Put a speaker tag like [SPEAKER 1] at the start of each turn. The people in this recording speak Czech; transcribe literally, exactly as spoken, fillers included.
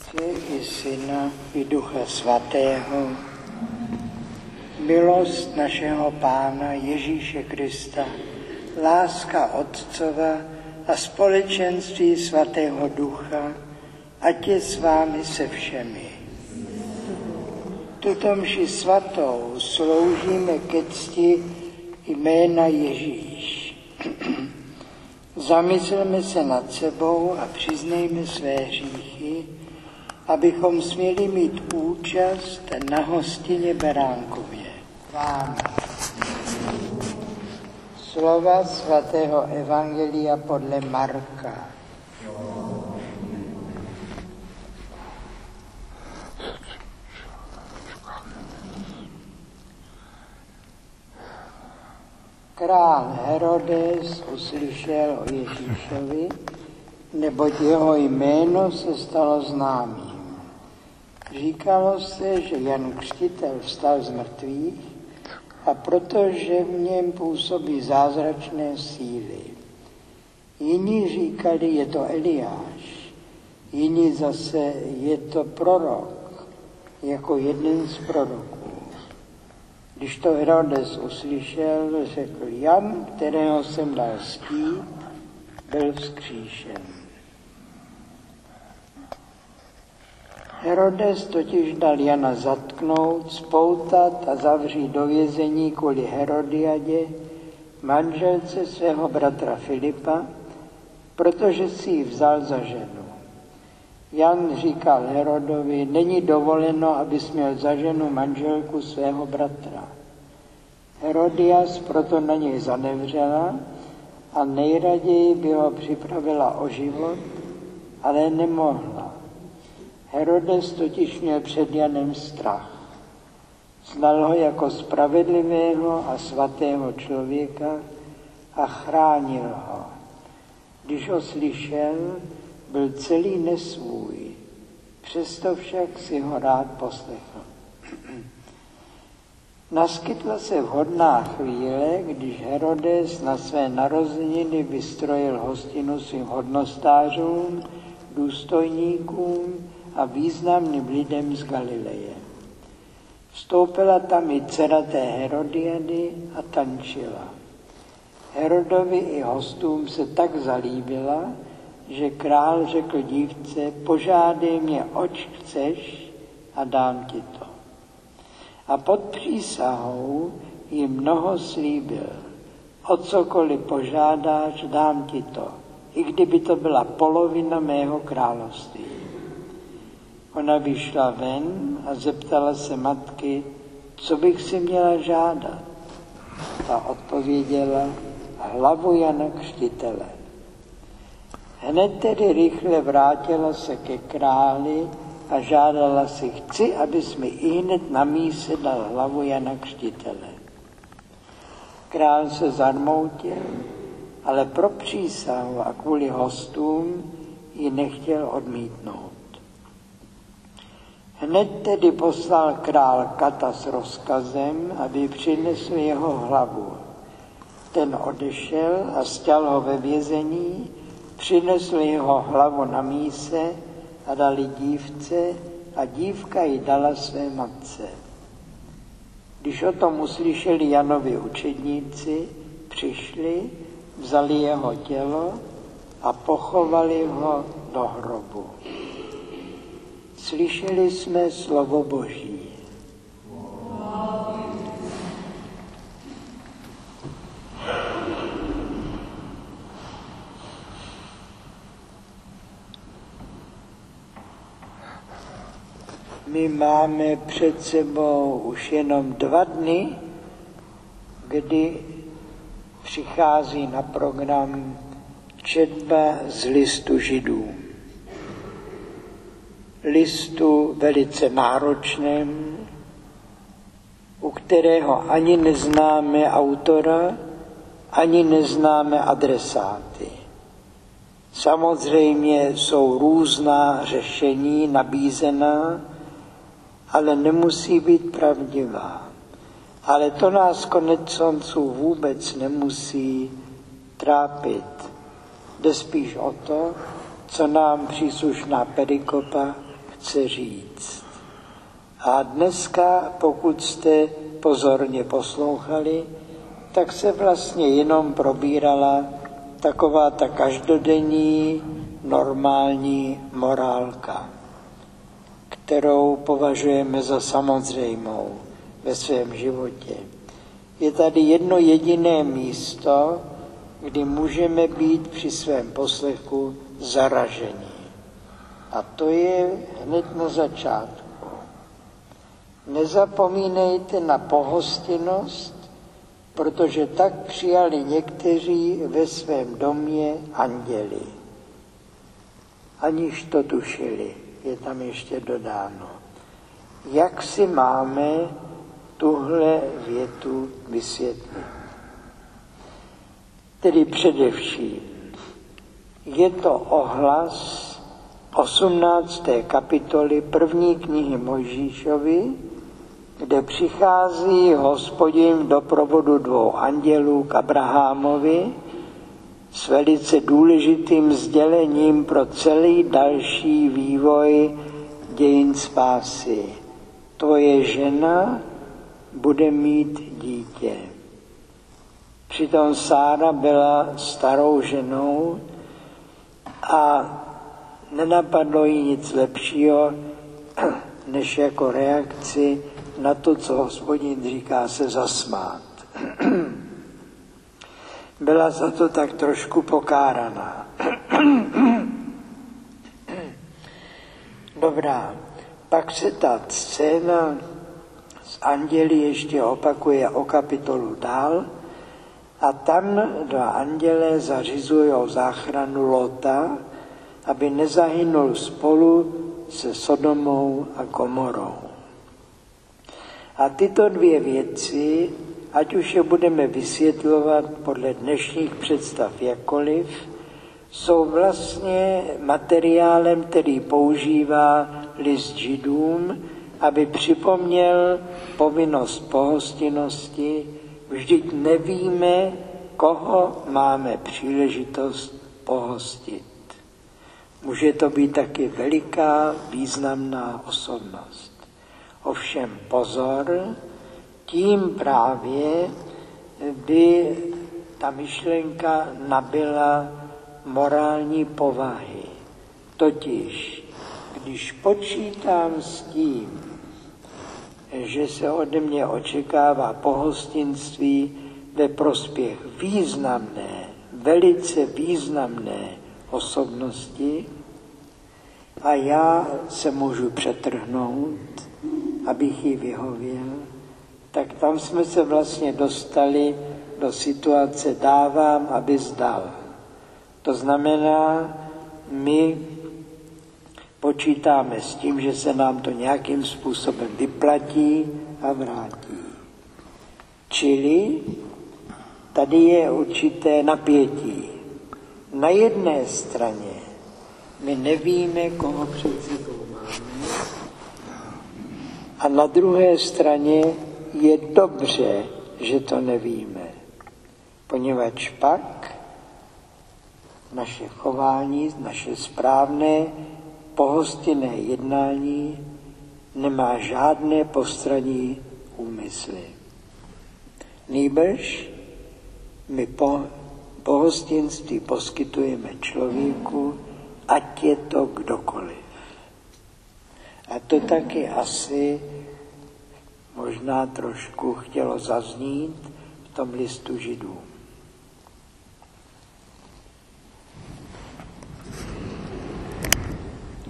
[SPEAKER 1] I Syna, i Ducha Svatého. Milost našeho Pána Ježíše Krista, láska Otcova a společenství Svatého Ducha, ať je s vámi se všemi. Tuto mši svatou sloužíme ke cti jména Ježíš. Zamysleme se nad sebou a přiznejme své hříchy, abychom směli mít účast na hostině beránkově. Vám. Slova svatého evangelia podle Marka. Král Herodes uslyšel o Ježíšovi, neboť jeho jméno se stalo známým. Říkalo se, že Jan Křtitel vstal z mrtvých, a protože v něm působí zázračné síly. Jiní říkali, je to Eliáš, jiní zase, je to prorok, jako jeden z proroků. Když to Herodes uslyšel, řekl, Jan, kterého jsem dal stít, byl vzkříšen. Herodes totiž dal Jana zatknout, spoutat a zavřít do vězení kvůli Herodiadě, manželce svého bratra Filipa, protože si ji vzal za ženu. Jan říkal Herodovi, není dovoleno, abys měl za ženu manželku svého bratra. Herodias proto na něj zanevřela a nejraději by ho připravila o život, ale nemohla. Herodes totiž měl před Janem strach. Znal ho jako spravedlivého a svatého člověka a chránil ho. Když ho slyšel, byl celý nesvůj, přesto však si ho rád poslechl. Naskytla se vhodná chvíle, když Herodes na své narozeniny vystrojil hostinu svým hodnostářům, důstojníkům a významným lidem z Galileje. Vstoupila tam i dcera té Herodiady a tančila. Herodovi i hostům se tak zalíbila, že král řekl dívce, požádej mě, oč chceš a dám ti to. A pod přísahou jí mnoho slíbil, o cokoliv požádáš, dám ti to, i kdyby to byla polovina mého království. Ona vyšla ven a zeptala se matky, co bych si měla žádat. Ta odpověděla, hlavu Jana Křtitele. Hned tedy rychle vrátila se ke králi a žádala si, chci, abys mi ihned na míse dal hlavu Jana Křtitele. Král se zarmoutil, ale pro přísahu a kvůli hostům ji nechtěl odmítnout. Hned tedy poslal král Kata s rozkazem, aby přinesl jeho hlavu. Ten odešel a stěl ho ve vězení, přinesl jeho hlavu na míse a dali dívce a dívka ji dala své matce. Když o tom uslyšeli Janovi učedníci, přišli, vzali jeho tělo a pochovali ho do hrobu. Slyšeli jsme slovo Boží. My máme před sebou už jenom dva dny, kdy přichází na program četba z listu Židům. Listu velice náročném, u kterého ani neznáme autora, ani neznáme adresáty. Samozřejmě jsou různá řešení nabízená, ale nemusí být pravdivá. Ale to nás konec konců vůbec nemusí trápit. Jde spíš o to, co nám příslušná perikopa chce říct. A dneska, pokud jste pozorně poslouchali, tak se vlastně jenom probírala taková ta každodenní normální morálka, kterou považujeme za samozřejmou ve svém životě. Je tady jedno jediné místo, kdy můžeme být při svém poslechu zaraženi. A to je hned na začátku. Nezapomínejte na pohostinnost, protože tak přijali někteří ve svém domě anděli. Aniž to tušili, je tam ještě dodáno. Jak si máme tuhle větu vysvětlit? Tedy především je to ohlas osmnácté kapitoly první knihy Mojžíšovi, kde přichází Hospodin v doprovodu dvou andělů k Abrahamovi s velice důležitým sdělením pro celý další vývoj dějin spásy. Tvoje žena bude mít dítě. Přitom Sára byla starou ženou a nenapadlo jí nic lepšího, než jako reakci na to, co Hospodin říká, se zasmát. Byla za to tak trošku pokáraná. Dobrá, pak se ta scéna s anděli ještě opakuje o kapitolu dál a tam dva andělé zařizují záchranu Lota, aby nezahynul spolu se Sodomou a Gomorou. A tyto dvě věci, ať už je budeme vysvětlovat podle dnešních představ jakkoliv, jsou vlastně materiálem, který používá list Židům, aby připomněl povinnost pohostinnosti. Vždyť nevíme, koho máme příležitost pohostit. Může to být taky veliká, významná osobnost. Ovšem pozor, tím právě by ta myšlenka nabyla morální povahy. Totiž, když počítám s tím, že se ode mě očekává pohostinství ve prospěch významné, velice významné osobnosti a já se můžu přetrhnout, abych jí vyhověl, tak tam jsme se vlastně dostali do situace dávám, aby zdal. To znamená, my počítáme s tím, že se nám to nějakým způsobem vyplatí a vrátí. Čili tady je určité napětí. Na jedné straně my nevíme, koho před sebou máme, a na druhé straně je dobře, že to nevíme, poněvadž pak naše chování, naše správné pohostinné jednání nemá žádné postranní úmysly. Nýbrž my po, pohostinství poskytujeme člověku, ať je to kdokoliv. A to taky asi možná trošku chtělo zaznít v tom listu Židům.